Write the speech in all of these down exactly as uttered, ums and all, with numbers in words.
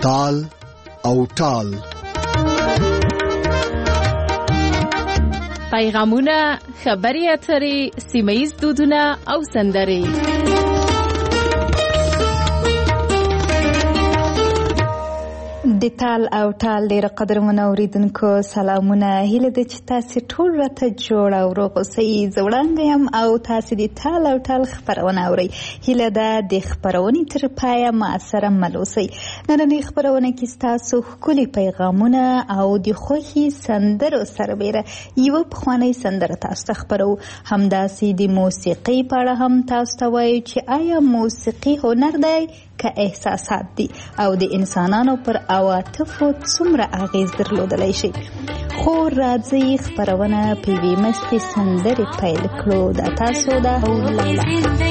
تال او ټال. پیغامونه، خبري اترې، سیمه‌ییز دودونه او سندرې. د تال او ټال ډېر قدرمن اوریدونکو سلامونه. هیله ده چې تاسې ټول راته جوړ او روغ اوسئ. زه وړانګه یم او تاسې د تال او ټال خپرونه اورئ. هیله ده د خپرونې تر پایه ما سره مل اوسئ. نننۍ خپرونه کې ستاسو ښکلي پیغامونه او د خوښې سندرو سربیره یوه پخوانۍ سندره تاسو ته خپرو. همداسې د موسیقۍ په اړه هم تاسو ته وایو چې آیا موسیقي هنر دی که احساسات دي او د انسانانو پر عواطفو څومره اغیز درلودلی شي. خو راځئ خپرونه په یوې مستې سندرې پیل کړو. دا تاسو ده او لیلا.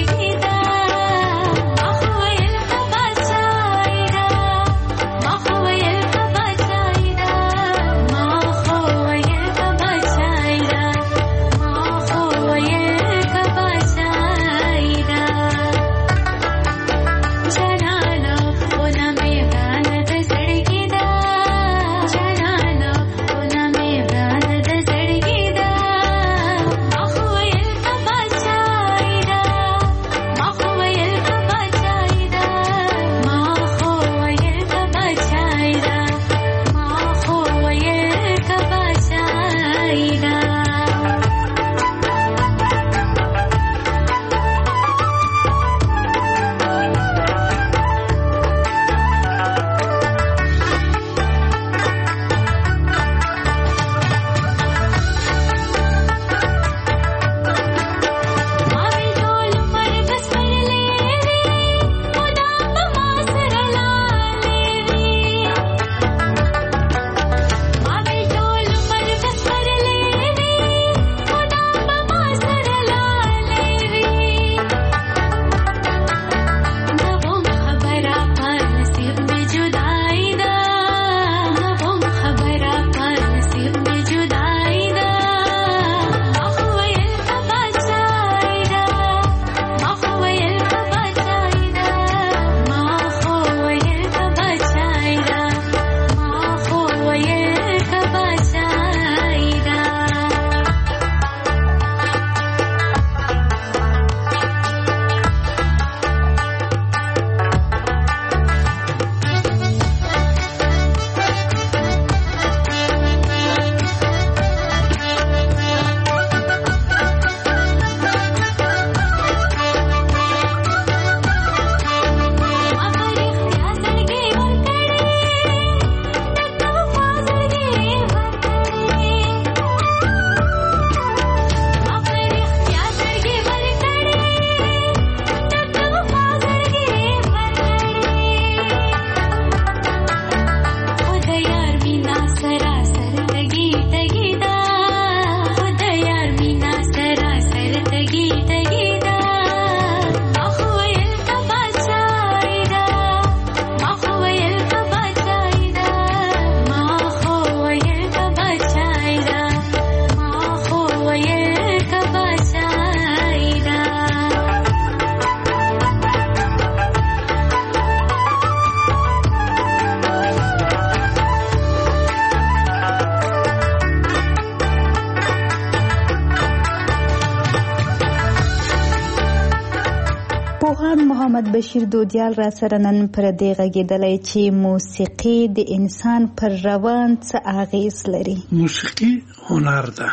محمد بشیر دودیال را سره نن پر دې غږېدلی چې موسیقي د انسان پر روان څه اغیز لري. موسیقي هنر ده.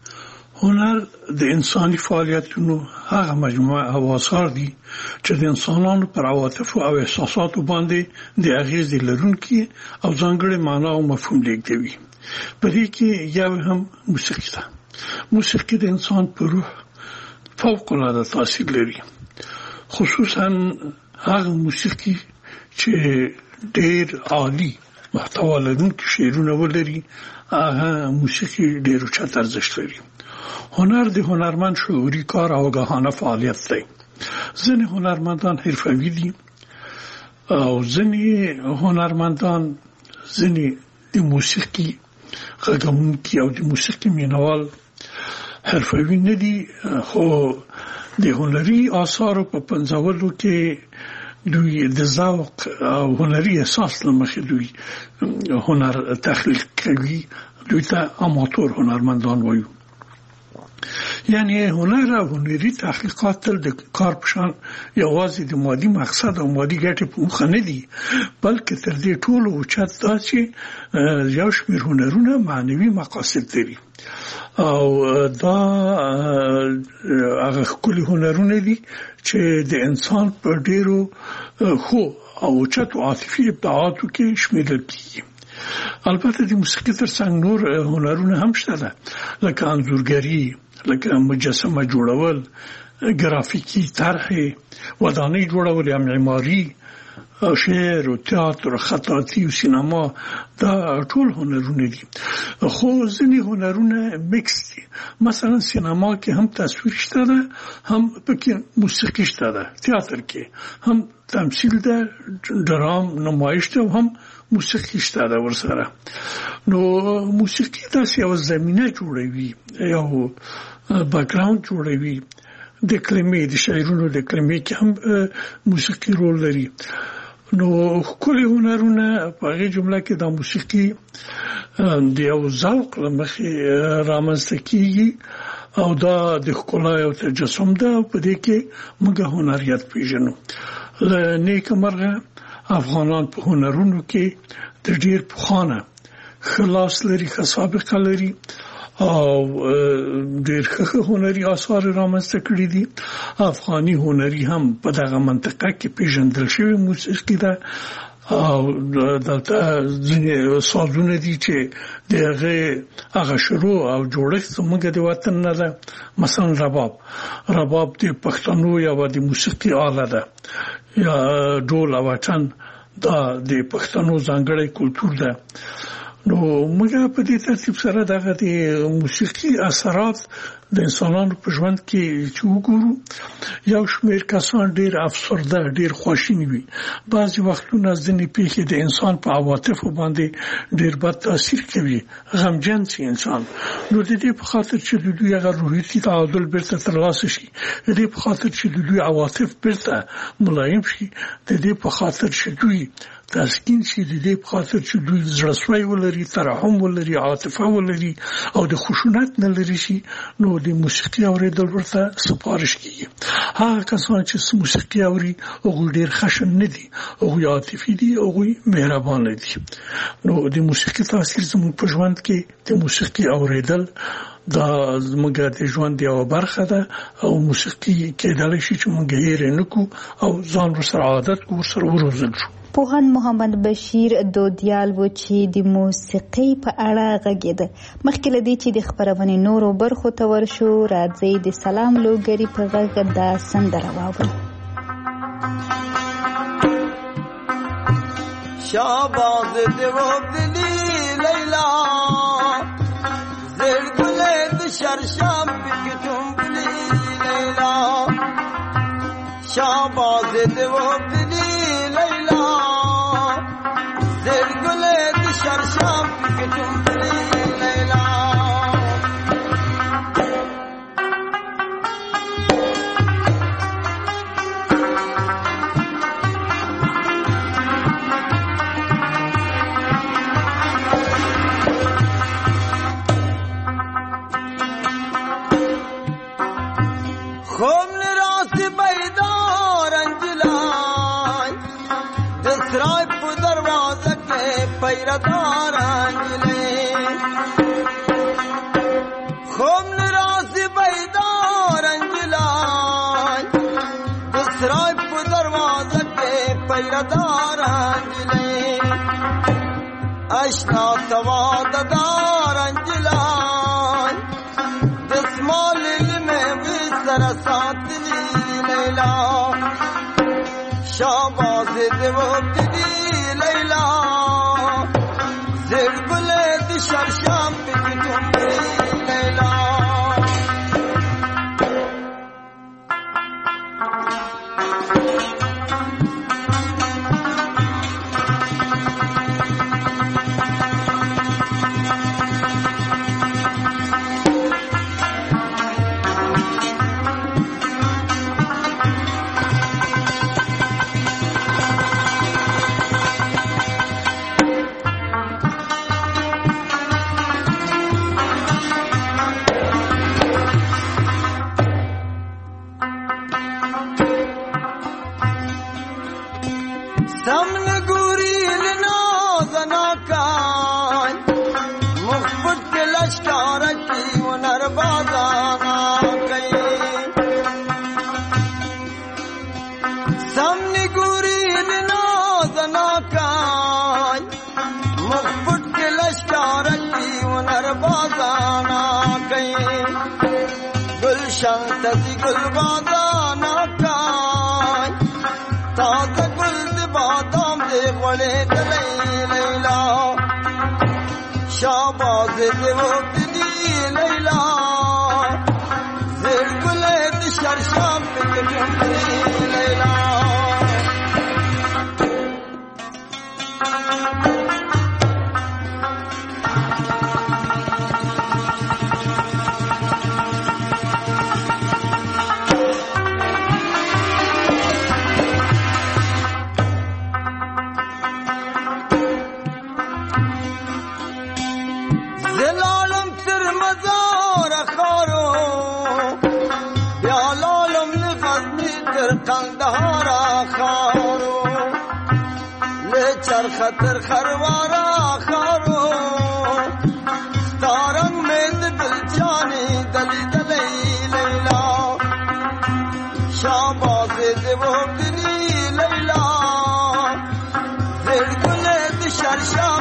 هنر د انساني فعالیتونو هغه مجموعه او آثار دي چې د انسانانو پر عواطفو او احساساتو باندې د اغیز لرونکي او ځانګړې معنا او مفهوم لیږدوي. په دې کې یو هم موسیقي ده. موسیقي د انسان پر روح فوق العاده تاثیر لري، خصوصا هغه موسیقي چې ډېر عالی محتوا لرونکي شعرونه ولري. هغه موسیقي ډېر اوچت ارزښت لري. هنر د هنرمند شعوري کار او آگاهانه فعالیت دی. ځینې هنرمندان حرفوي دي او ځینې هنرمندان ځینې د موسیقي غږونکي او د موسیقي مینوال حرفوي نه دي، خو د هنري آثارو په پنځولو کې دوی د ذوق او هنري اساس لمخې دوی هنر تخلیق کوي، دوی ته اماتور هنرمندان وایو. یعنی هنر او هنري تحقیقات تل د کار په شان یوازې د مادي مقصد او مادي ګټې په موخه نه دي، بلکې تر دې ټولو اوچت دا چې یو شمېر هنرونه معنوي مقاصد لري او دا هغه ښکلي هنرونه دي چې د انسان په ډېرو ښو او اوچتو عاطفي ابداعاتو کې شمیرل کېږي. البته د موسیقي ترڅنګ نور هنرونه هم شته ده، لکه انځورګري، لکه مجسمه جوړول، ګرافیکي طرحې، ودانۍ جوړول یا معماري، شعر او تئاتر، خطاطي او سینما، دا ټول هنرونه دي. خو ځینې هنرونه میکس دي، مثلا سینما کې هم تصویر شته ده، هم پکې موسیقي شته ده، تئاتر کې هم تمثیل ده، درام نمایش ده، هم موسیقي شته ده ورسره. نو موسیقي داسې یو زمینه جوړوي، یو بیکګراوند جوړوي. د کلمې د شاعرونو د کلمې کې هم موسیقي رول لري. نو ښکلي هنرونه په هغې جمله کې دا موسیقي د یو ذوق له مخې رامنځته کېږي او دا د ښکلا یو تجسم ده او په دې کې موږ هنریت پېژنو. له نیکه مرغه افغانان په هنرونو کې د ډېر پخوانه ښه لاس لري، ښه سابقه لري او ډېر ښه هنري آثار رامنځته کړي دي. افغاني هنري هم په دغه منطقه کې پېژندل شوی موسیقي ده او دلته ځینې سازونه دي چې د هغې هغه شروع او جوړښت زموږ د وطن نه ده. مثلا رباب رباب د پښتنو یوه د موسیقي آله ده، یا ډول او اټن دا د پښتنو ځانګړی کلتور ده. نو موږ په دې ترتیب سره دغه د موسیقي اثرات د انسانانو په ژوند کې چې وګورو، یو شمېر کسان ډېر افسرده، ډېر خواشیني وي. بعضې وختونه ځینې پیښې د انسان په عواطفو باندې ډېر بد تاثیر کوي، غمجن شي انسان. نو د دې په خاطر چې د دوی هغه روحیتي تعادل بیرته ترلاسه شي، د دې په خاطر چې د دوی عواطف بیرته ملایم شي، د دې په خاطر چې دوی تسکین شي، د دې په خاطر چې دوی زړهسوی ولري، ترحم ولري، عاطفه ولري او د خشونت نه لرې شي، نو د موسیقي اورېدل ورته سپارش کېږي. هغه کسان چې موسیقي اوري هغوی ډېر خشن نه دي، هغوی عاطفي دي، هغوی مهربانه دي. نو د موسیقي تاثیر زموږ په ژوند کې د موسیقي اورېدل دا زموږ د ژوند یوه برخه ده او موسیقي کېدلی شي چې موږ یې هېر نه کړو او ځان ورسره عادت کړو، ورسره وروزل شو. پوهاند محمد بشیر دودیال و چې د موسیقۍ په اړه غږېده. مخکې له دې چې د خپرونې نورو برخو ته ورشو، راځئ د سلام لوګري په غږ دا سندره واورو. شاباز دیو دلی لیلا زیر گلے دشر شام پکتم بلی لیلا شاباز دیو دلی لیلا زیر گلے دشر شام پکتم بلی لیلا خوم نراس بیدار انجلائے دسرائی پو دروازہ کے پیردار انجلے خوم نراس بیدار انجلائے دسرائی پو دروازہ کے پیردار انجلے اشنا تواددار انجلائے دسمال ساتلی لیلا شاباز دیو دی لیلا زیر گلے دی شرشام پی تمری لیلا سمن گوری لنازناکان مخبت کے لشکارکی و نربازانا کئی سمن گوری لنازناکان مخبت کے لشکارکی و نربازانا کئی گلشن تزی گل بازانا کئی تازہ گل بادام دے بڑے دلی لیلا شاباز دے وہ دلی لیلا زیر گلے دشر شام پہ کٹھنی لیلا کندهارا خارو له چرخطر خروارا خارو ستارنگ میں دل جانی دلی دلی لیلا شاباز دیو دلی لیلا زیر گلے دشر شام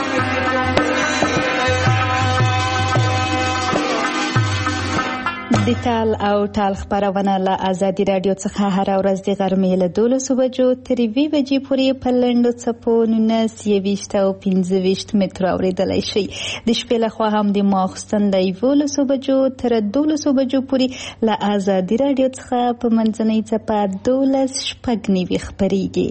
د ټال او ټال خبرونه له ازادي رادیو څخه هر ورځ د غرمې له دولسو بجو تر یوې بجې پورې په لنډو څپو نولس یویشت او پنځه ویشت مترو اورېدلی شئ. د شپې لخوا هم د ماخوستن له یولسو بجو تر دولسو بجو پورې له ازادي رادیو څخه په منځنۍ څپه دولس شپږ نوي خپرېږي.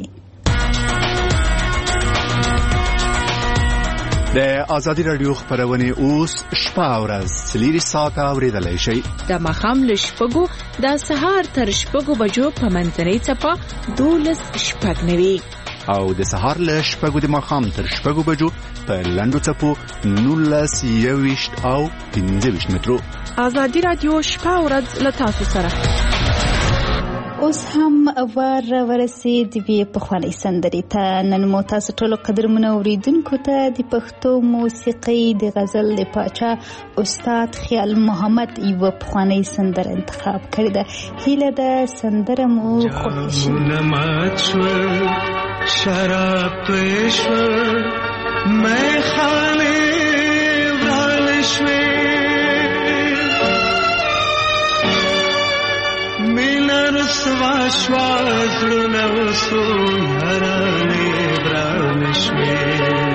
د ازادي رادیو خبرونه اوس شپه ورځ څلور ساعته اوریدلای شئ. د ماښام له شپږو د سهار تر شپږو بجو په منځنۍ څپه دولس شپږ نوي او د سهار له شپږو د ماښام تر شپږو بجو په لنډو څپو نولس یویشت او پنځه ویشت مترو. ازادي رادیو شپه ورځ له تاسو سره. اوس هم ور ورسید وی پخوانی سندرې ته. نن مو تاسو ټولو قدرمنو اوریدونکو ته د پښتو موسیقۍ د غزل د پاچا استاد خیال محمد یو پخوانی سندره انتخاب کړې ده. هیله ده سندره مو خوښ شي. شراب پېښور مې خانه ورالشوي رسوا شوازلونه وسو هرانه برانشوي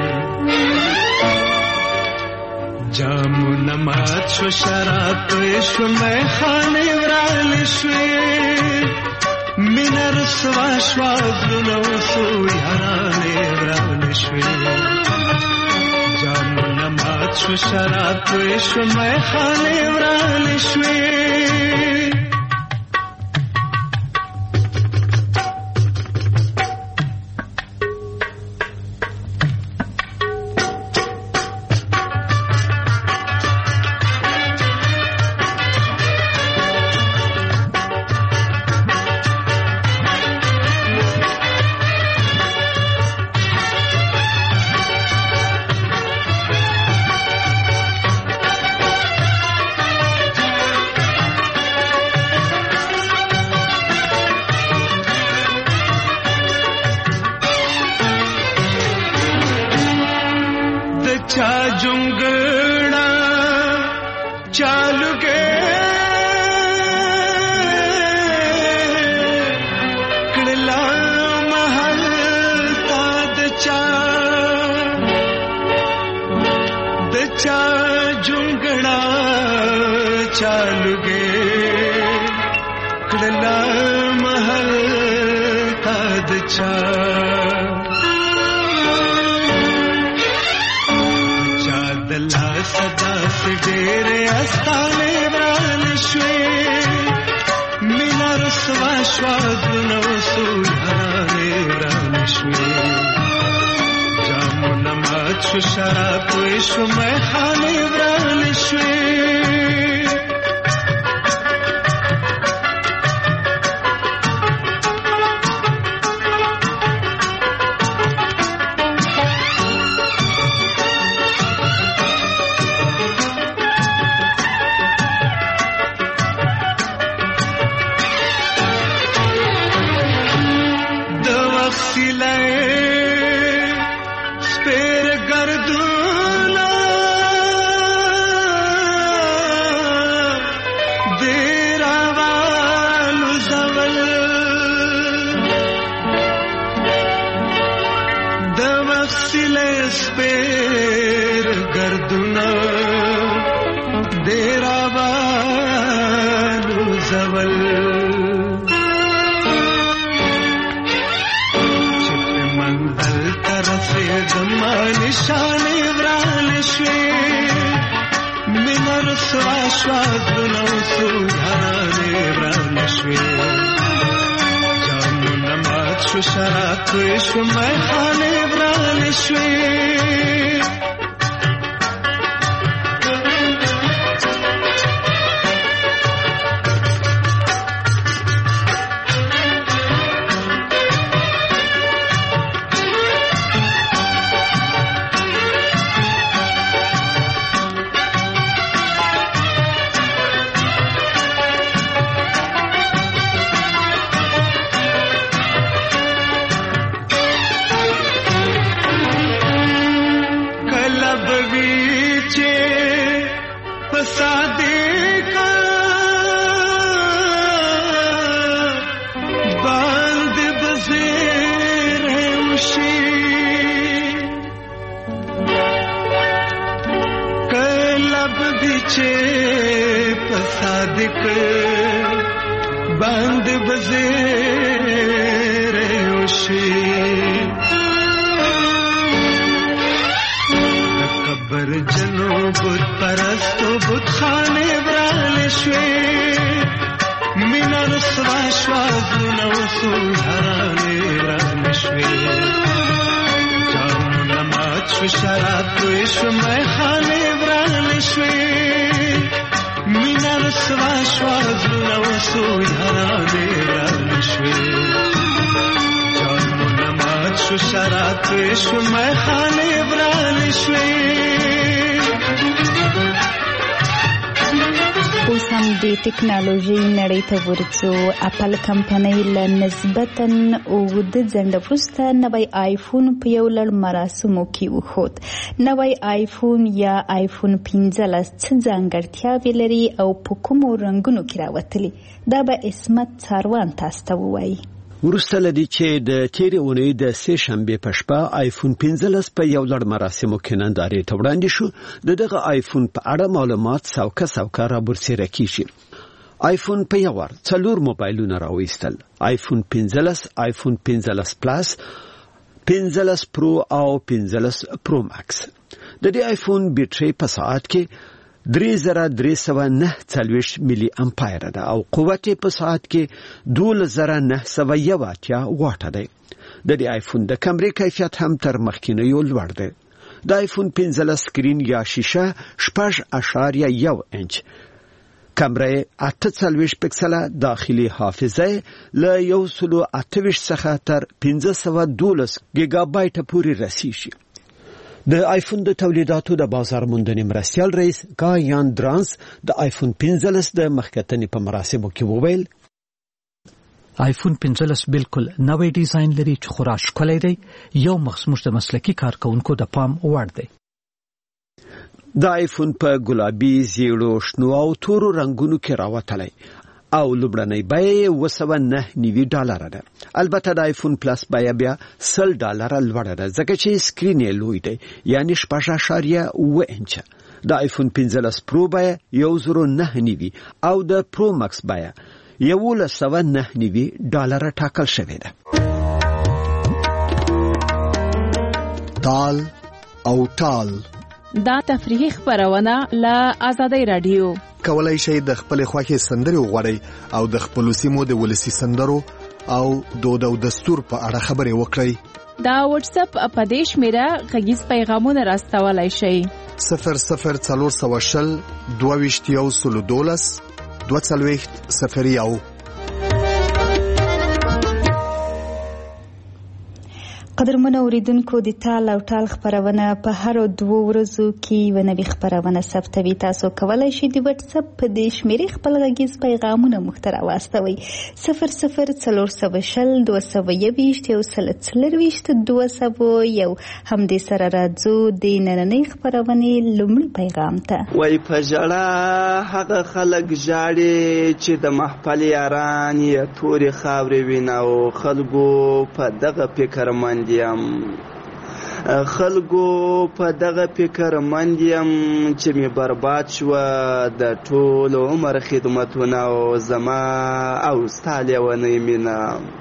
جامونه مات شو شراب شو میخانه ورالشوي مینا رسوا شوازلونه وسو هرانه برانشوي جامونه مات شو شراب شو میخانه ورالشوي وسیله سپیر گردونه دیر آوالو زول د وسیله سپیر گردونه دیر آوالو زول دما نشانه ورال شوي منر سوا شواغلو سودانه ورال شوي جامو نمات شو شرات شو میخانه ورال شوي बंद बज़ेरे ओशी तकबर जनो बुत परस्तो बुत खाने वराल शवे मिना रसवा श्वाजुना सुधाराने वराल शवे जामु नमाज शराब इश्क में खाने वराल शवे मिनर सवा श्वाजुना सुधाराने वराल शवे जामु नमाज शराब इश्क में खाने वराल शवे اوس هم د ټکنالوژي نړۍ ته ورڅو اپل کمپنۍ له نسبتاً اوږده ځنډ وروسته نوی آیفون په یو لړ مراسمو کې وښود. نوی آیفون یا آیفون پنځلس څه ځانګړتیاوې لري او په کومو رنګونو کې راوتلي؟ دا به عصمت څاروان تاسو ته ووایي. وروسته لدی چې د تیرې اونۍ د سه شنبې په شپه آیفون پنځلس په یو لړ مراسمو کې نندارې ته وړاندې شو، د دغه آیفون په اړه معلومات سوکه سوکه رابرسېره کیږي. آیفون په یو وار څلور موبایلونه راوېستل: آیفون پنځلس، آیفون پنځلس پلاس، پنځلس پرو او پنځلس پرو ماکس. د دې آیفون بیټرۍ په ساعت کې درې زره درې سوه نهه څلوېښت ملي امپایر ده او قوت په ساعت کې دولس زره نهه سوه یو اتیا واټه دی. د دې آیفون د کیمرې کیفیت هم تر مخکینیو لوړ دی. د آیفون پنځلس سکرین یا شیشه شپږ اعشاریه یو انچ، کیمرې اته څلوېښت پکسله، داخلي حافظه له یو سلو اته ویشت څخه تر پنځه سوه دولس ګیګا بایټه پورې رسیږي. د آیفون د تولیداتو د بازار موندنې مرستیال رئیس ګایان درانس د آیفون پنځلس د مخکتنې په مراسمو کې وویل: آیفون پنځلس بالکل نوې ډیزاین لري چې خورا ښکلی دی، یو مخصوص د مسلکي کارکونکو د پام وړ دی. د آیفون په ګلابي، زیړو، شنو او تورو رنگونو کې راوتلی او لومړنۍ بیه یې اوه سوه نهه نوي ډالره ده. البته د آیفون پلاس بیه بیا سل ډالره لوړه ده ځکه چې سکرین یې لوی دی، یعنی شپږ اعشاریه اوه انچه. د آیفون پنځلس پرو بیه یو زرو نهه نوي او د پرو ماکس بیه یولس سوه نهه نوي ډالره ټاکل شوې ده. تال او ټال دا تفریحي خبرونه له آزادۍ رادیو. کولای شئ د خپل خوښې سندرې وغواړئ او د خپل سیمو د ولسی سندرو او دود او دستور په اړه خبرې وکړئ. دا واتس اپ په دې شمیره غږیز پیغامونه راستولای شئ: صفر صفر څلور سوه شل دوه ویشت یو سلو دولس دوه څلوېښت صفر یو. قدرمن اوریدونکو د تال او ټال خبرونه په هر دوه ورځو کې و نوي خبرونه ثبتوي. تاسو کولای شئ د واتس اپ په دې شمیرې خپل غږیز پیغامونه موږ ته راواستوئ. صفر صفر څلور سوه شل دوه سوه یوویشت یو سل څلرویشت دوه سوه یو. همدې سره راځو د نننۍ خبرونې لومړي پیغام ته. وای په ژړا هغه خلک ژاړي چې د محفل یاران یې تورې خاورې وینه او خلکو په دغه فکر مند یم خلکو په دغه فکر مند یم چې می برباد شوه د ټول عمر خدمتونه او زما او ستا لیونۍ مینه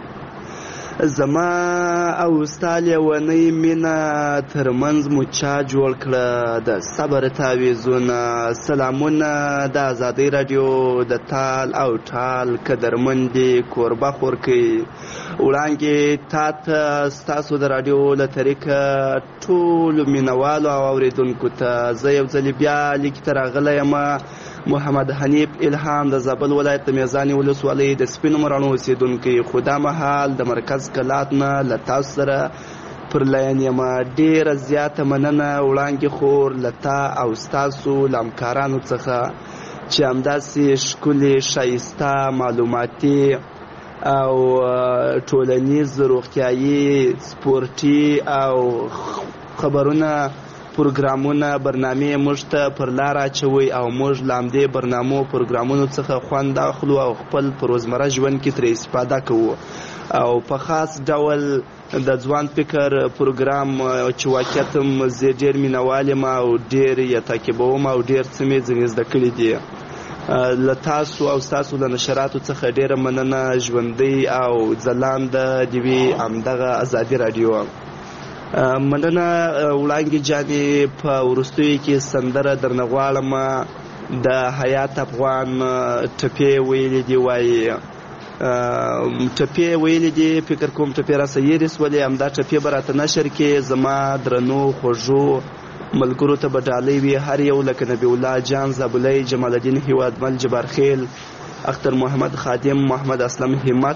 زما او ستا لیونۍ مینه ترمنځ مو چا جوړ کړه د صبر تعویضونه. سلامونه د ازادۍ راډیو د تال او ټال قدرمندې کوربه خورکۍ وړاندې تا ته ستاسو د راډیو له طریقه ټولو مینوالو او اورېدونکو ته زه یو ځلې بیا لیک ته راغلی یم. محمد حنیف الهام د زابل ولایت د میزانې ولسوالۍ د سپینو مراڼو اوسېدونکی، خو دا مهال د مرکز کلات نه له تاسو سره پر لاین یم. ډېره زیاته مننه وړاندې خور له تا او ستاسو له همکارانو څخه چې همداسې ښکلې ښایسته معلوماتي او ټولنیز روغتیایي سپورټي او خبرونه پروګرامونه برنامې موږ ته پر لار اچوي او موږ له همدې برنامو پروګرامونو څخه خوند اخلو او خپل په روزمره ژوند کې ترې استفاده کوو. او په خاص ډول د ځوان فکر پروګرام چې واقعیت هم زه ډېر مینوال یم او ډېر یې تعقیبوم او ډېر څه مې ځینې زده کړي دي. له تاسو او ستاسو له نشراتو څخه ډېره مننه. ژوندۍ او ځلانده دې وي همدغه ازادي راډیو. مننه وړانګې جانې. په وروستیو کې سندره درنه غواړم د حیات افغان ټپې ویلې دي. وایي ټپې ویلې دي، فکر کوم ټپې راسه یېرې سولې. همدا ټپې به راته نشر کې زما درنو خوږو ملګرو ته به ډالۍ وي هر یو، لکه نبی الله جان زابلی، جمال الدین هیوادمل، جبار خیل، اختر محمد خادم، محمد اسلم همت،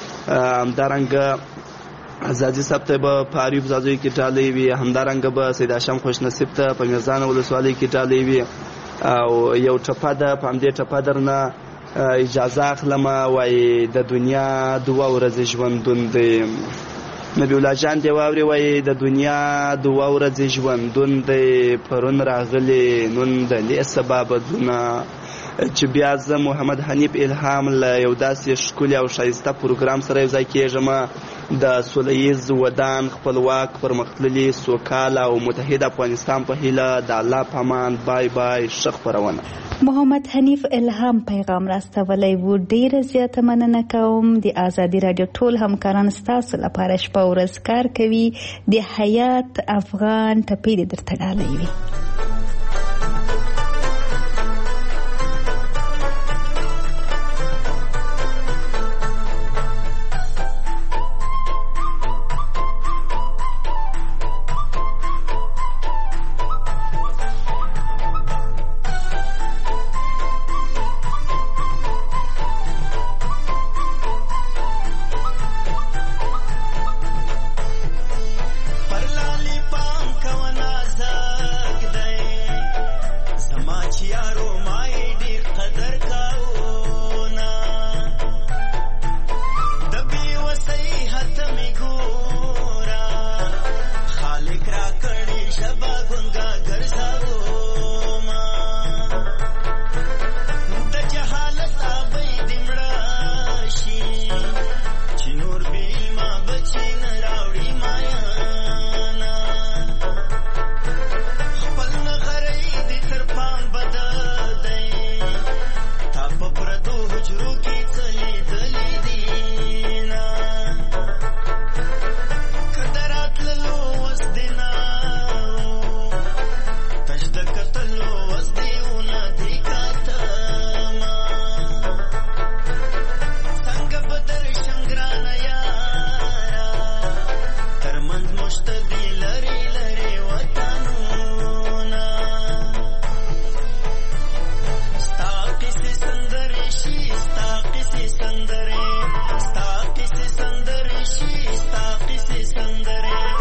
همدارنګه ازادي صاحب ته به په اریوب زازوی کې ډالۍ وي، همدارنګه به سید هاشم خوشنصیب ته په میزان ولسوالۍ کې ډالۍ وي. او یو ټپه ده، په همدې ټپه درنه اجازه اخلم. وایي د دنیا دوه ورځې ژوندون دی. نبی الله جان دی واوري وایي د دنیا دوه ورځې ژوندون دی، پرون راغلی نن د لې سبا بدلونه. چې بیا زه محمد حنیف الهام له یو داسې ښکلي او ښایسته پروګرام سره یو ځای کېږم د سوله ییز ودان خپلواک پرمختللي سوکاله او متحد افغانستان په هیله. د الله په امان. بای بای. ښه خپرونه. محمد حنیف الهام پیغام راستولی و. ډیره زیاته مننه کوم. د ازادي راډیو ټول همکاران ستاسو لپاره شپه ورځ کار کوي. د حیات افغان ټپې دې درته ډالۍ وي. Sandare,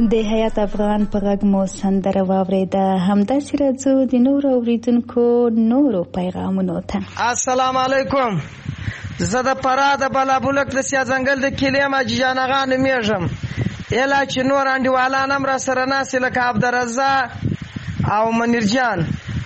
د حیات افغان په غږ مو سندره واورېده. همداسې راځو د نورو اوریدونکو نورو پیغامونو ته. السلام علیکم. زه د فراه د بلابلک د سیا ځنګل د کلیم حاجي جان اغا نومیږم. اله چې نور انډیوالان هم را سره ناستې لکه عبدالرزاق او منیر جان.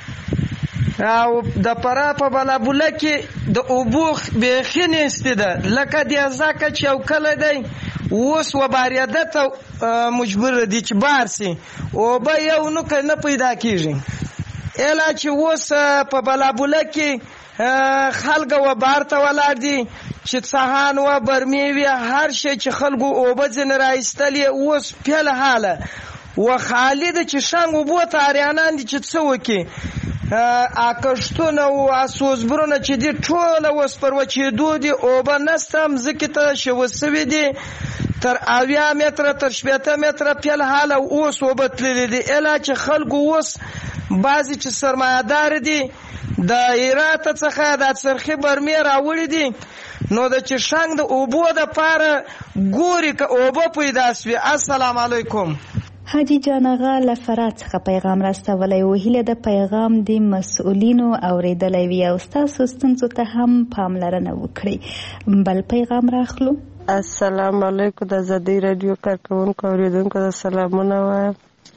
او د فراه په بلابلک کې د اوبو بیخي نیستې ده لکه د ځکه چې یو کلی دی اوس وبارېده ته مجبور دي چې بار سي اوبه یو نوکه نه پیدا کېږي. اله چې اوس په بلابلک کې خلک وبار ته ولاړ دي چې څهان و برمې وي هر شی چې خلکو اوبه ځینې راایستلې اوس فعل حاله و خالي ده چې شنګ اوبو ته اریانان دي چې څه وکړي. کښتونه او سوزبرونه چې دي ټوله اوس پر وچېدو دي اوبه نسته مځکې ته شوه سوي دي تر اویا متره تر شپېته متره فعل حاله اوس اوبه تللي دي. اله چې خلکو اوس بعضې چې سرمایهدار دي د هرات څخه د څرخي برمې راوړي دي نو د چې شنګ د اوبو دپاره ګوري که اوبه پیدا سوي. السلام علیکم. حاجي جان اغا له فراه څخه پیغام راستولی و. هیله د پیغام د مسؤلینو اورېدلی وي او ستاسو ستونزو ته هم پاملرنه وکړئ. بل پیغام راخلو. السلام علیکم. د ازادۍ راډیو کارکوونکو اوریدونکو د سلامونه وایم.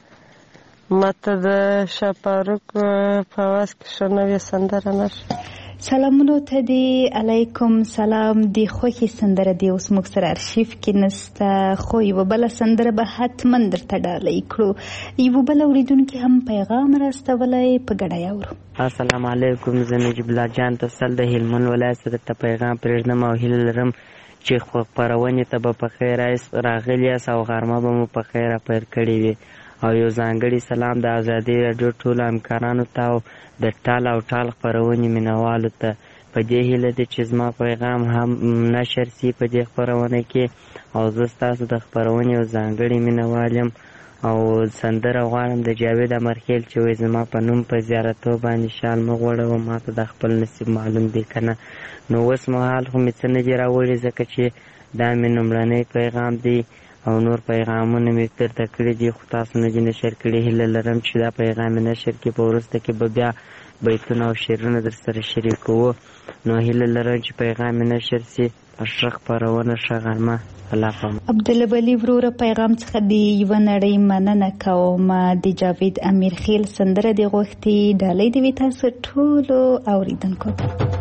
ماته د شاپاروک په اواز کې ښه نوې سندره نشته. سلامونو ته دی. علیکم سلام. دی خوښي سندره دی اوس موږ سره ارشیف کې نسته خو یوه بله سندره به حتما درته ډالۍ کړو. یوه بله اوریدونکي هم پیغام راستولی په ګډه یې اورو. السلام علیکم. زه نجیب الله جان تسل د هلمند ولایت څخه درته پیغام پرېږدم او هیله لرم چې خپرونې ته به په خیر راغلي یاست او غرمه به مو په خیره پیل کړې وي. او یو ځانګړي سلام د ازادۍ راډیو ټولو همکارانو ته او د ټال او ټال خپرونې مینوالو ته. په دې هیله ده چې زما پیغام هم نشر سي په دې خپرونه کې او زه ستاسو د خپرونې یو ځانګړی مینوال یم او سندره غواړم د جاوید امرخیل چې وایي زما په نوم په زیارتو باندې شال مه غوړوه ما ته د خپل نصیب معلوم دی که نه. نو اوس مهال خو مې څه نه دي راوړي ځکه چې دا مې لومړنی پیغام دی او نور پیغامونه مې درته کړي دي خو تاسو نه دي نشر کړي. هیله لرم چې دا پیغام مې نشر کړي په وروسته کې به بیا بیتونه او شعرونه در سره شریکوو. نو هیله لرم چې پیغام مې نشر سي. ښه خپرونه ښه غرمه. الله پامان. عبدالبلي وروره پیغام څخه دی یوه نړۍ مننه کوم. د جاوید امیرخیل سندره دې غوښتي ډالۍ دې وي تاسو ټولو اوریدونکو ته.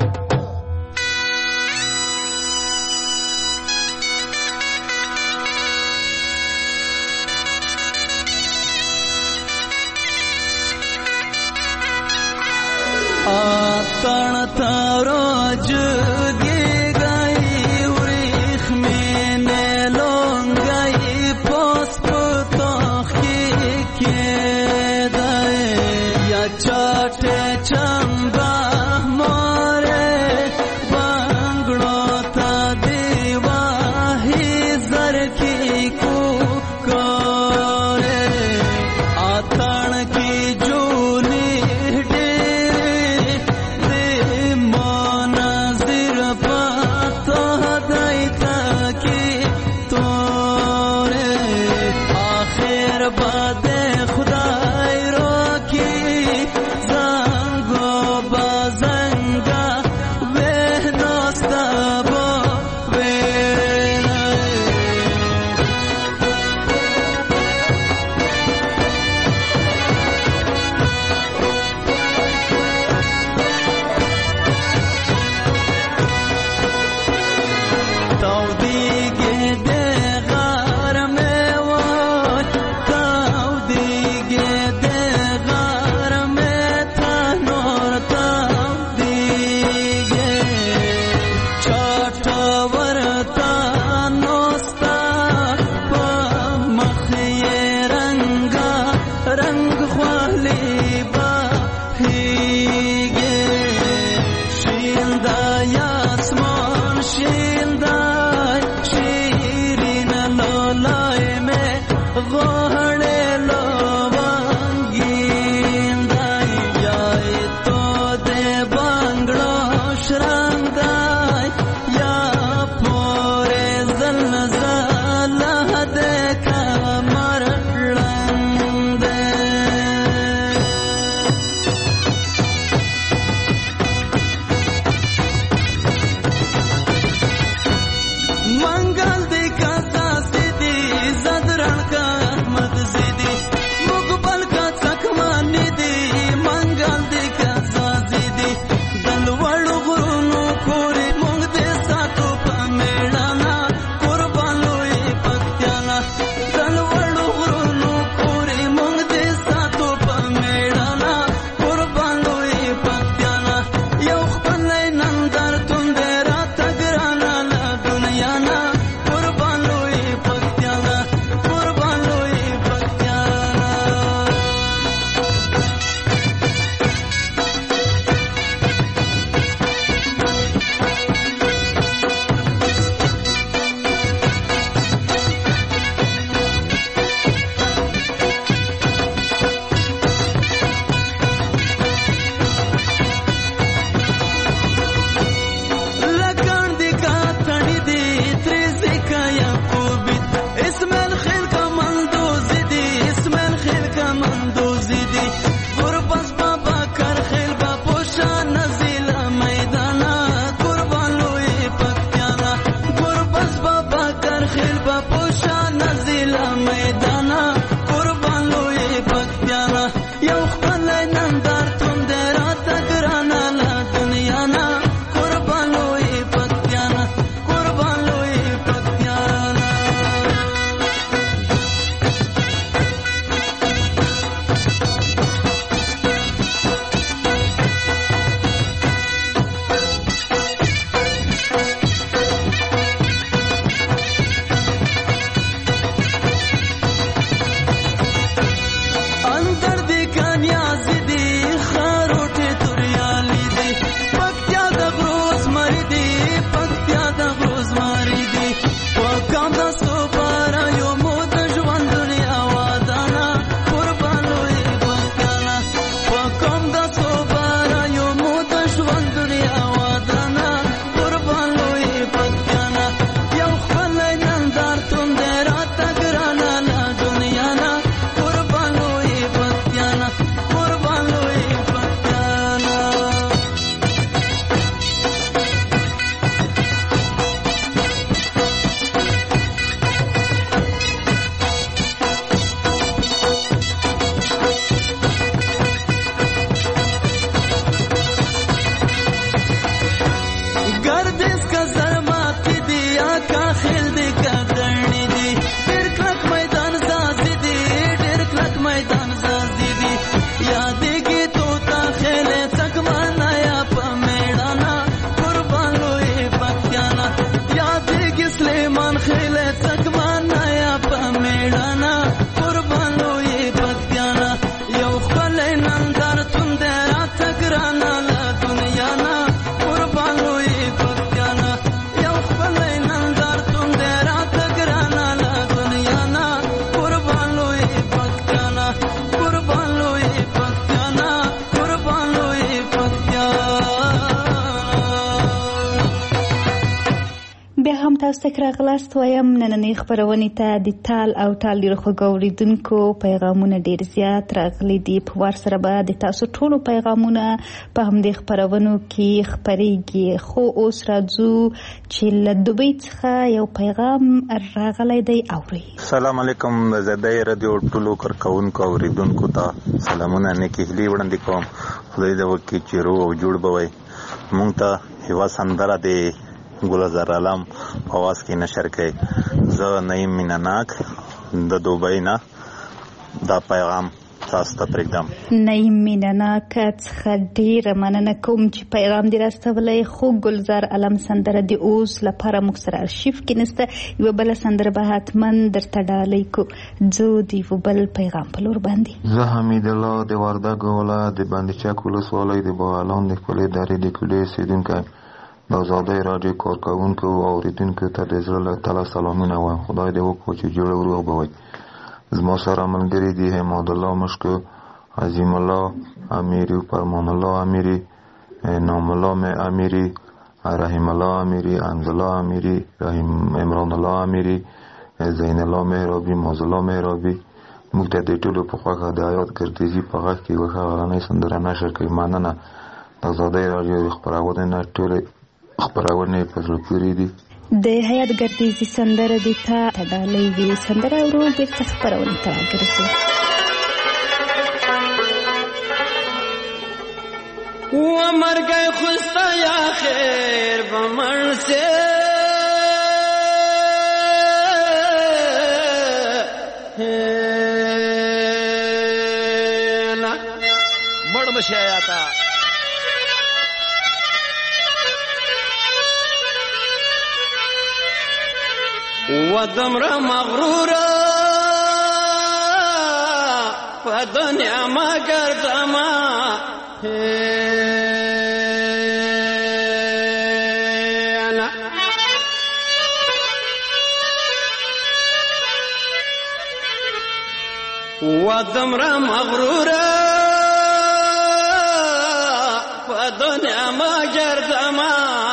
आतण तारोज गे गई उरिख में ने लोंगई पोस्प तोखी के दे या चाटे चंबा मोरे बंगड़ो ता देवा ही जरखी को करे आतण की जूनी بیا هم تاسو ته راغلاست وایم نننۍ خپرونې ته د تال او تال ډېرو خوږو اورېدونکو پیغامونه ډېر زیات راغلي دي. په وار سره به د تاسو ټولو پیغامونه په همدې خپرونو کې خپرېږي. خو اوس راځو چې له دوبۍ څخه یو پیغام راغلی دی. اورئ. سلام علیکم. زه د رادیو ټولو کارکوونکو اورېدونکو ته سلامونه نیکې هیلې وړاندې کوم. خدای دې وکړي چې روغ او جوړ به وئ. موږ ته یوه سندره د ګلزار عالم په اواز کې نشر کړئ. زه نعیم مینه ناک د دوبۍ نه دا پیغام تاسو ته پرېږدم. نعیم مینه ناک څخه ډېره مننه کوم چې پیغام دې راستولی. خو ګلزار عالم سندره د اوس لپاره موږ سره ارشیف کې نسته. یوه بله سندره به حتما درته ډالۍ کو. ځو د یوه بل پیغام په لور باندې. زه حمید الله د وردګو ولایت د بندچک ولسوالۍ د باغلان د ښکلې درې د کوډې اوسېدونکی د ازادۍ راډیو کارکوونکو او اورېدونکو ته د زړه له تله سلامونه وایم. خدای دې وکړي چې جوړ او روغ به وئ. زما سره ملګري دي حماد الله مشکو، عظیم الله امیری، فرمان الله امیری، نام الله امیری، رحیم الله امیری، انز الله امیری، رحیم عمران الله امیری، زین الله مهرابی، ماز الله مهرابی. موږ ته د ټولو په خوښه د حیات ګردیزي په غږ کې یوه ښه غرنۍ سندره نشر کوي. مننه. د ازادۍ راډیو خپرونې نه ټولې خپرونې په زړه پورې دي. د حیات ګردیزي سندره دې ته ډالۍ وي. سندره ورو بېرته خپرونې ته راګرځو. و مرګی خوستا یا خیر بمړ سے مړ بشي آیاتا ودمر مغرورا فدنیا ما گردما ودمر مغرورا فدنیا ما گردما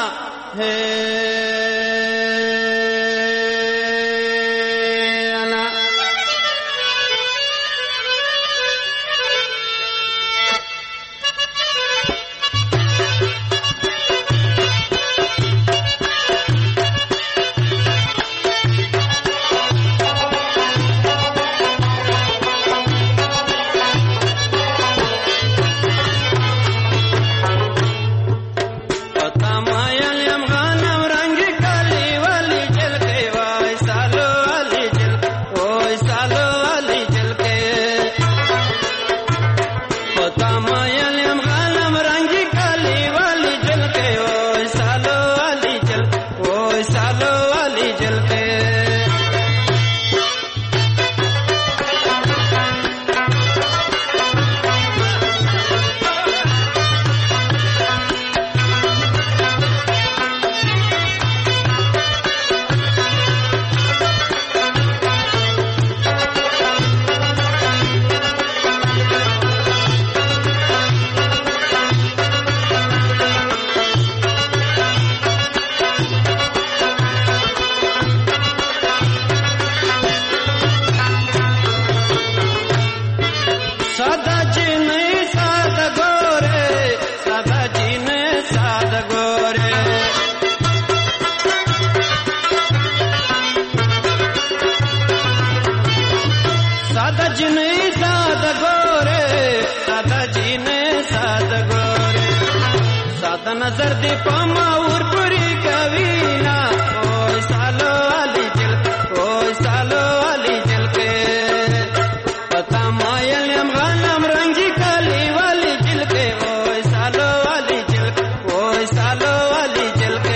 नजर दे पामा और पूरी कवीना ओए सालो वाली जल ओए सालो वाली जल के पता मायल हम गलम रंगी काली वाली जल के ओए सालो वाली जल ओए सालो वाली जल के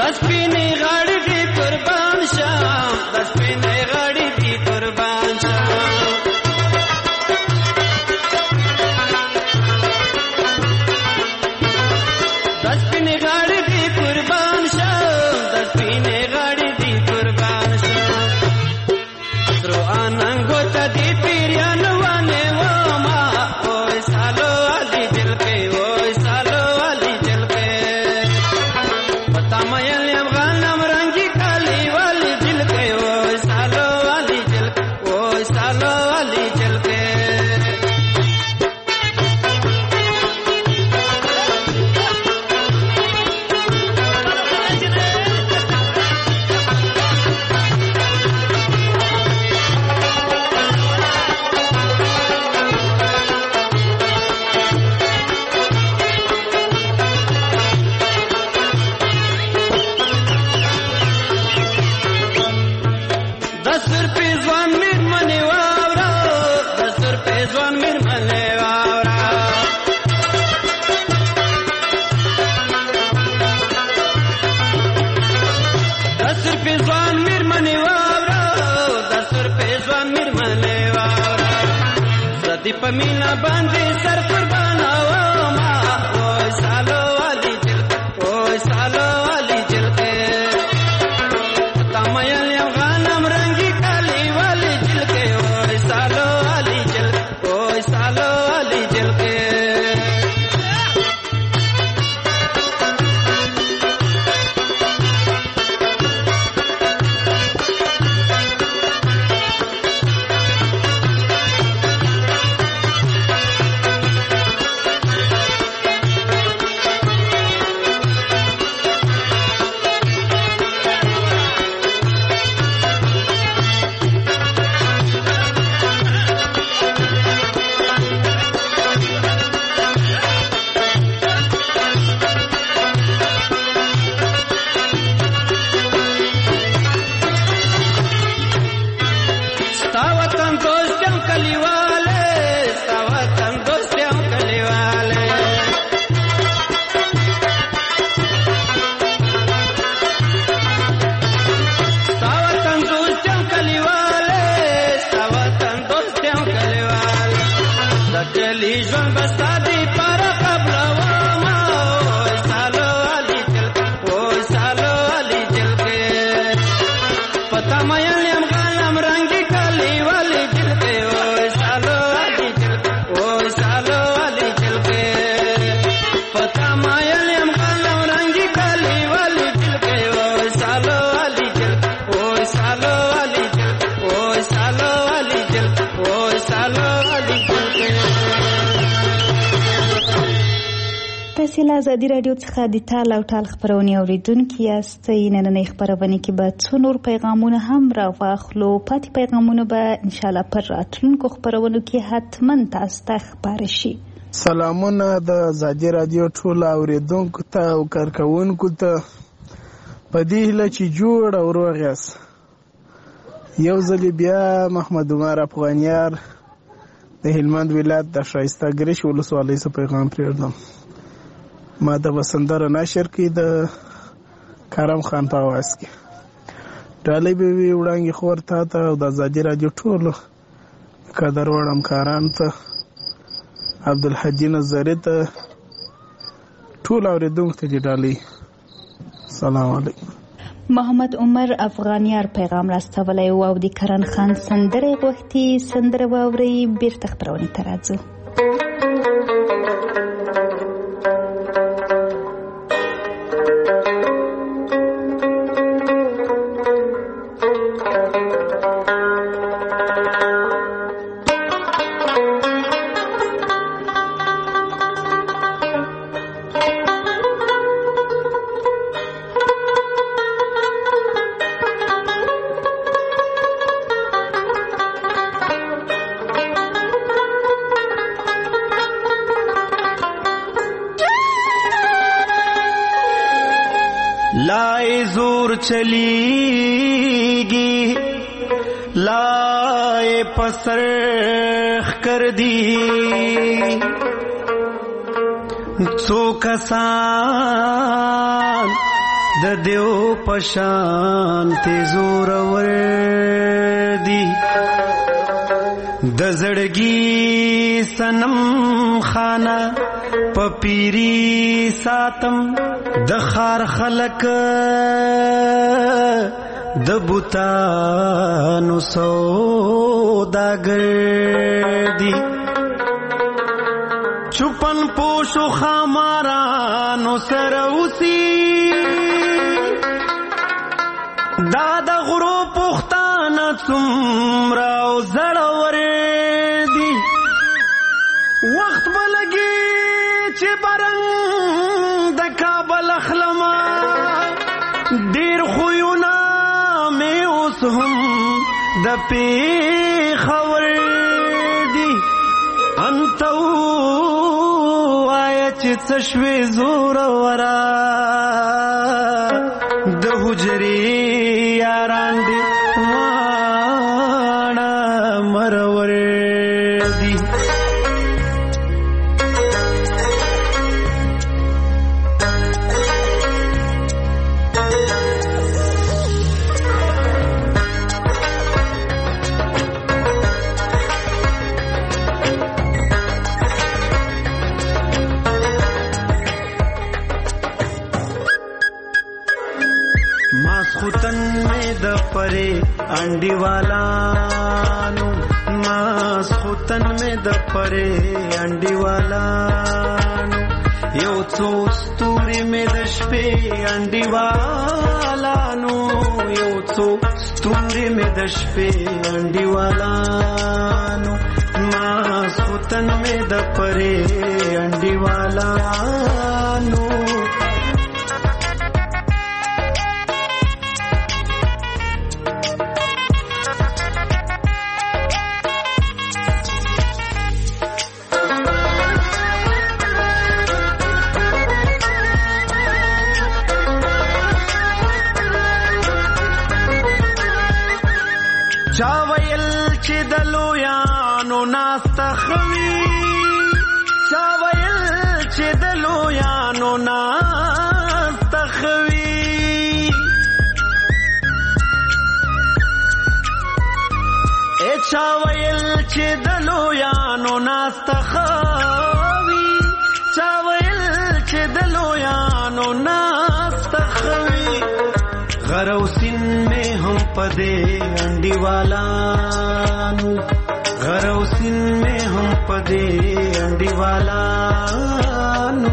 سپینې غاړې دې قربان شم د سپینې غاړې دې قربان شم د سپینې غاړې دې قربان شم د سپینې غاړې دې قربان شم درو اننګو ته دې پیریان وانه وما اوه سالو علي دل کې اوه سالو علي دل کې پتا مې لم غنم رنگي کالي والی دل کې اوه سالو علي دل اوه سالو علي دل کې دسر په ځوان میر منی واورا دسر په ځوان میر منی واورا دسر په ځوان میر منی واورا دسر په ځوان میر منی واورا زدی په مینا باندې سر قربان او ما او سالو علي جل او سالو علي جل کې تمایل یم غنم رنگی کالی والی جل کے اوه سالو علی جل اوه سالو علی جل کے ستا وطن دوستم کلیواله ستا وطن دوستم کلیواله ستا وطن دوستم کلیواله ستا وطن دوستم کلیواله د کلی ژوند بستا دی پر قبر وما اوه سالو علي جل اوه سالو علي جل کې پتا مې یم غنم رنگي کالی والی جل کې اوه سالو علي جل اوه سالو علي جل کې پتا مې یم غنم رنگي کالی والی جل کې اوه سالو علي جل اوه سالو علي جل اوه سالو علي جل اوه سالو علي جل کې تاسې له ازادي راډیو څخه د ټال او ټال خپرونې اورېدونکي یاستئ. نننۍ خپرونې کې به څو نور پیغامونه هم راواخلو. پاتې پیغامونه به انشاءالله پر راتلونکو خپرونو کې حتما تاسو ته خپاره شي. سلامونه د ازادي راډیو ټولو اورېدونکو ته او کارکوونکو ته په دې هیله چې جوړ او روغ یاست. یو ځلې بیا محمد عمر افغانیار د هلمند ولایت د ښایسته ګرش ولسوالۍ څخه پیغام پرېږدم. ما د وسندره نشر کې د کرم خان په आवाज کې ډالۍ به وي وړاندې خور ته ته او د ازادي راډیو ټولو قدر وړ همکارانو ته عبدالحجي نظري ته ټول اورېدونکو ته دې ډالۍ. سلام علیکم. محمد عمر افغانیار پیغام راستولی و او د کرن خان سندره غوښتي. سندره واورئ بیرته خپرونې ته راځو. لائے زور چلیگی لائے پسرخ کر دی څو کسان د دیو پشان تیزور وردی د زړګي سنم خانه پپیری ساتم د خار خلق د بوتانو سوداګر دی چوپن پوشو خامارانو سروسی دا د غرو پختانه څومره زړور دی وخت بلګي چې برنګ د کابل اخلما ډیر خوونه مې اوس هم د پیښور دی انتو آیا چې څه شوې زور ورا د حجرې یاران دي واړه مرور دي ماسخوتن میں د پرے انڈی والانو ماسخوتن میں د پرے انڈی والانو یو څو ستوري میں د شپې انڈی والانو یو څو ستوري میں د شپې انڈی والانو ماسخوتن میں د پرے انڈی والانو چاویل چې د لویانو ناستخوي چاویل چې د لویانو ناستخوي اے چاویل چې د لویانو ناستخوي چاویل چې د لویانو ناستخوي غروسین میں ہم پدے انڈی والانو غروسین میں ہم پدے انڈی والانو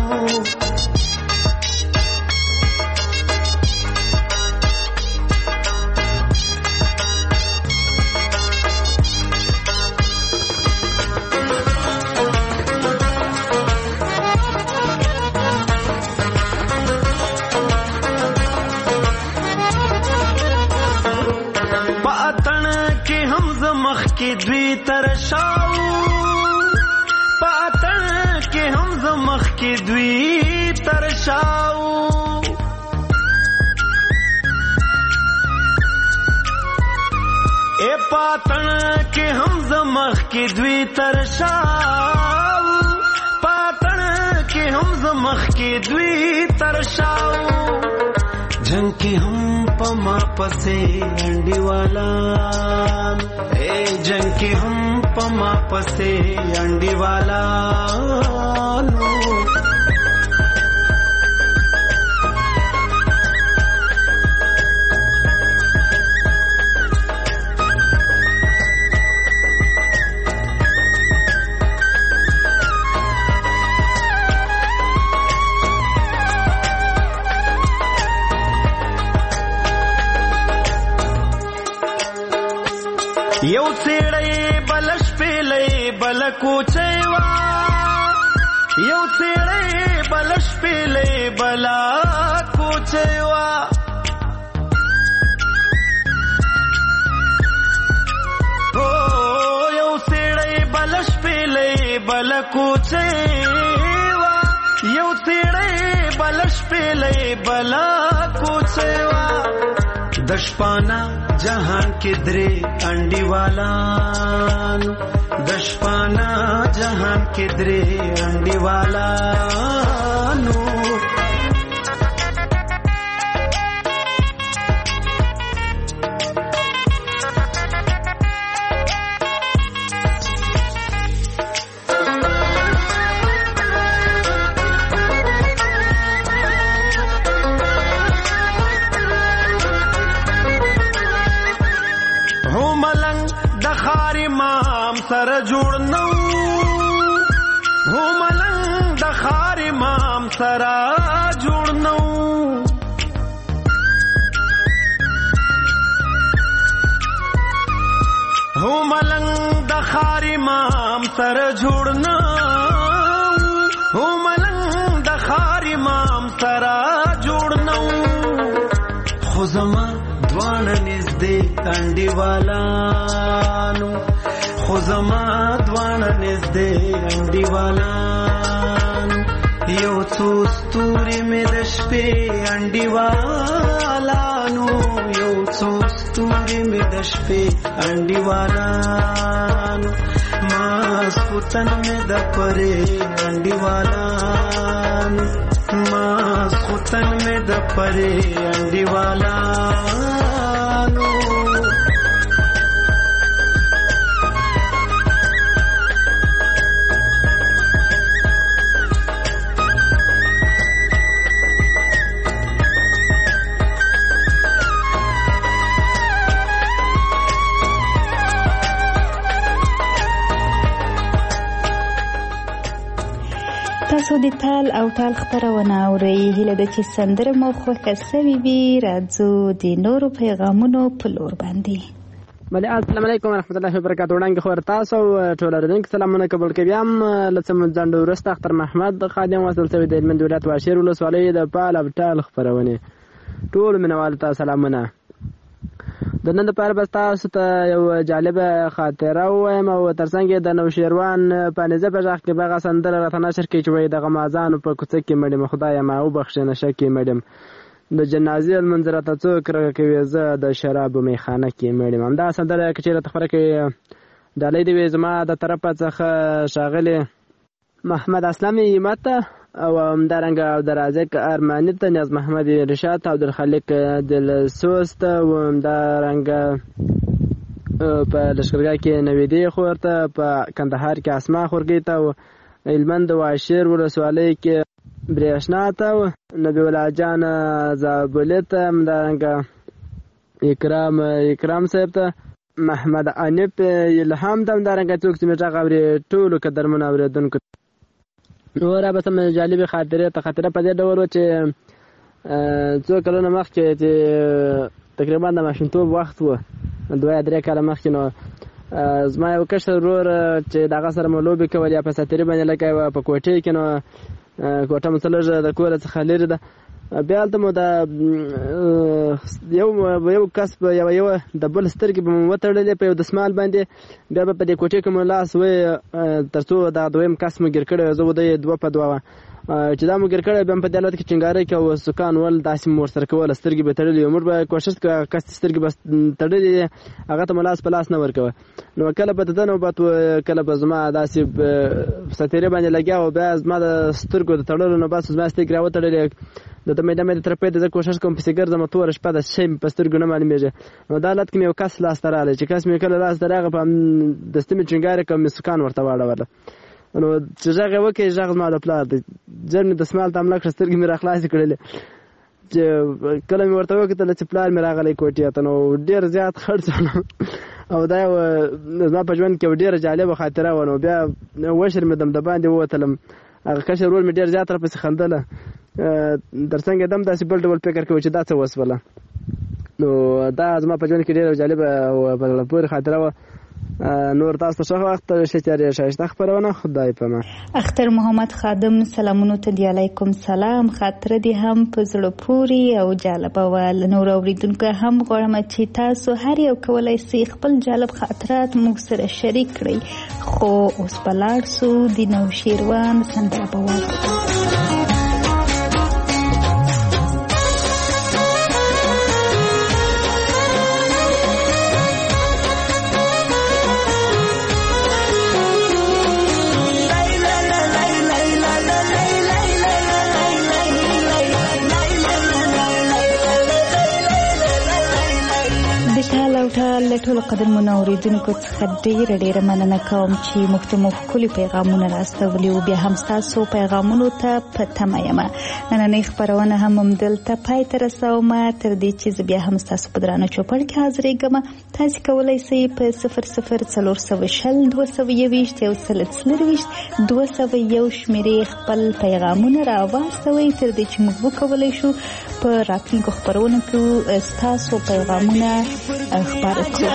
کی دوی ترشاو پاتن کې هم زمخ کی دوی ترشاو اے پاتن کې هم زمخ کی دوی ترشاو پاتن کې هم زمخ کی دوی ترشاو جنگ کی ہم پما پسے انڈی والا اے جنگ کی ہم پما پسے انڈی والا نو یو سیړی بلش پیلې بل کوچېوا یو سیړی بلش پیلې بل کوچېوا او یو سیړی بلش پیلې بل کوچېوا یو سیړی بلش پیلې بل کوچېوا دشپانا جہان کے درے انڈی والانو دشپانا جہان کے درے انڈی والانو سره جوړ نو هو ملنګ د خار امام سره جوړ نو هو ملنګ د خار امام سره جوړ نو هو ملنګ د خار امام سره جوړ نو خو زما دوانه نږدې انډیوالانو خو زما دوانه نږدې انډیوالانو یو څو ستوري مې د شپې انډیوالانو یو څو ستوري مې د شپې انډیوالانو ماسخوتن مې د پرې انډیوالانو ماسخوتن مې د پرې انډیوالانو تاسو د تال او تال خبرونه اورئ. هیله ده چې سندره مو خوښه سوي وي. راځو د نورو پیغامونو په لور باندې. بله السلام علیکم ورحمت الله وبرکاتو. وړاندې خبر تاسو ټول اورېدونکو سلامونه قبول کوي. هم لڅ ځنډ وروسته اختر محمد خادم وصل شوی د هلمند ولایت واشیر ولسوالۍ د پال او تال خبرونه ټول مینوالو ته سلامونه. د نن لپاره به تاسو ته یو جالبه خاطره ووایم او ترڅنګ د نوشیروان په نظر په ځخ کې بغه سندره راته نشر کې چې وای د غمازانو په کوڅه کې مړم خدای ما او بخښنه شکه مړم د جنازې المنظره ته څوک راکوي زه د شراب میخانه کې مړم. هم دا سندره چې راته خبره کې د لې د زما د طرفه څخه شاغله محمد اسلامي ماته او همدارنګه عبدالرازق ارمانی ته نیاز محمد رشاد عبدالخالق دلسوست او همدارنګه په لشکرګاه کې نویدی خورته په کندهار کې اسما خورګی ته هلمند واشیر ولسوالۍ کې برېښنا ته نبی الله جان زابلت همدارنګه اکرام اکرام صاحب ته محمد انیب الهام ته همدارنګه څوک چې مټه غوړي ټولو قدرمنو اوریدونکو نور به سم جالب خاطره ته خاطره په دې ډول چې څو کلونه مخکې چې تقریبا د ماشومتوب وخت و دوه درې کاله مخکې نو زما یو کشر ورور چې دغه سره مو لوبې کول یا په ساتري باندې لکه په کوټې کې نو کوټه مثلج د کور څخه لري ده بیا ته مو د یو یو کسب یو یو د بل سترګې په وتړلې په یو دسمال باندې بیا په دې کوټې کې مو لاس وې ترڅو دا دویم کس مو ګر کړو زه د دوه په دوه چې دا مو ګر کړو بیا په دالت کې چنګاره کې او سکان ول داسې مور سره کول سترګې به تړلې عمر به کوشش کوه کس سترګې بس تړلې هغه ته لاس په لاس نه ورکوه نو کله په دنه په کله په زما داسې ستېره باندې لګیا او بیا زما د سترګو د تړلو نو بس زما سترګې راوتړلې د ته مې د مې تر په دې کوشش کوم په سیګر زما تور شپه د شیم په سترګو نه معلومیږي نو دا لات کې یو کس لاس تراله چې کس مې کله لاس دراغه په دستمه چنګاره کوم سکان ورته واړه نو چې ځای وکي ځای ما د پلان ځنه د سمال ته املاک سترګې مې راخلاص کړلې چې کله مې ورته وکړل چې پلان مې راغلی کوټې ته نو ډیر زیات خرڅ او دا زما په ژوند کې ډیر جالب خاطره و نو بیا وشر مې دم د باندې وتلم هغه کشر ور مې ډیر زیات را پسې خندله درڅنګ دم داسې بل ډول فکر کوي چې دا څه وسوله نو دا زما په ژوند کې ډیر جالب او په پوره خاطره و. نور تاسو ته وخت شتیاري شایسته خبرونه خدای پامه. اختر محمد خادم سلامونه ته دی علیکم سلام. خاطر دي هم په زړه پوري او جالب ول نور اوریدونکو هم غواړم چې تاسو هر یو کولای شئ خپل جالب خاطرات موږ سره شریک کړئ خو اوس بلار سو د نوشیروان سندره بوال ټال او ټال ټول قدر منوریدونکو څخه ډیر ډیر مننه کوم چې مختمو کلی پیغامونه راستولي او بیا هم تاسو پیغامونو ته پته یم. نن خبرونه هم ممدلته پای تر رسوم تر دې چې بیا هم تاسو په درانه چوپړ کې حاضرېږم. تاسو کولای شئ په صفر صفر څلور سوه شل دوه سوه یوویشت یو سل څلرویشت دوه سوه یو شمیرې خپل پیغامونه راواستوئ تر دې چې موږ وکولای شو په راتلونکو خبرونو کې ستاسو پیغامونه خپاره کړو.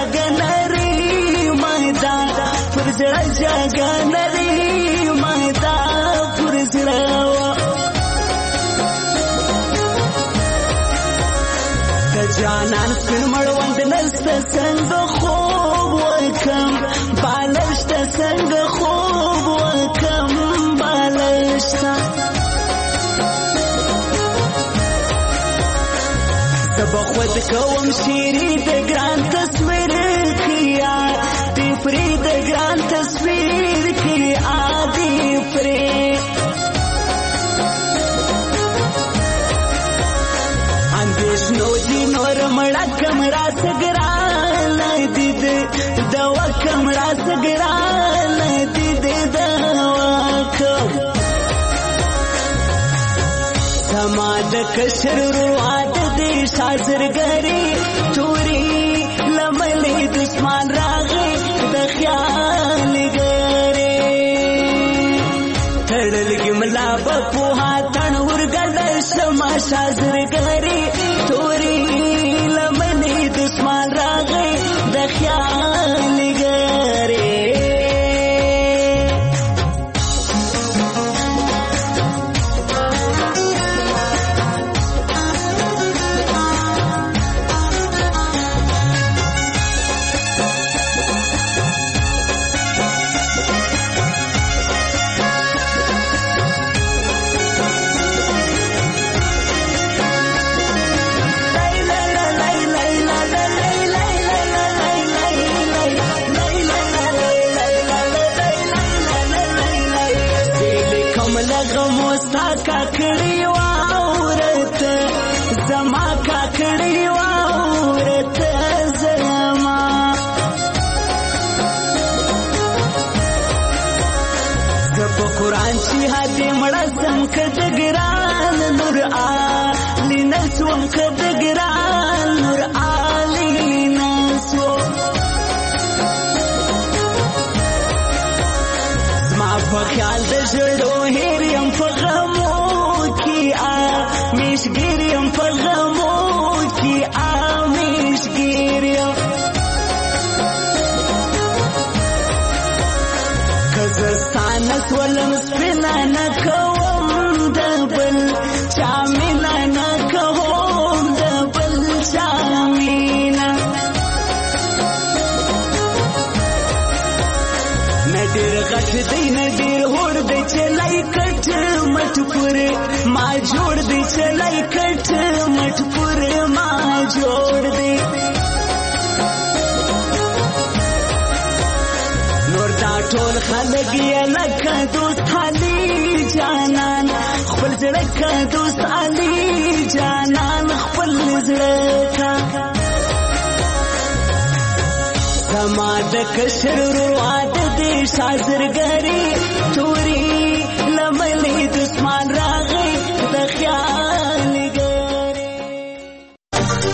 جانان سپین مړوند نسته څنګه خوب وکم بالشته څنګه خوب وکم بالشته زبا خود کوم شیری د ګران تصویر کیا دی پری د ګران تصویر کیا دی پری اندیش نو دی نور مړه کمرا سګران دی د دوا کمرا سګران دی د دوا کم سماد کشر رواد دی شازرګری توري لملې دشمن راغې د خیال ګره تړل ګملا په هاتن ورګل شما شازرګری توري لملې دشمن راغې د خیال ګره کاکړی واورت زما کاکړی واورت زما زب قرآن چې هدي مړه سم کډ ګران نور علی نسوم کډ ګران نور علی نسو زما په خیال د جوړو هریم په مشګریم په غمو کې مشګریم کزستان سولم سپینا نه کوم د بل چا مینا نه کوم د بل چا مینا نه ډېر غټ دی نه ډېر هوړ دی چې لای کټ مټ پورې ما جوړ دی چلای کټ مټ پورې ما جوړ دی نور دا ټول خلک یې لکه دوست علي جانان خپل زړه کا دوست علي جانان خپل زړه کا زما د کشر رواد دې شازرګری توري لمل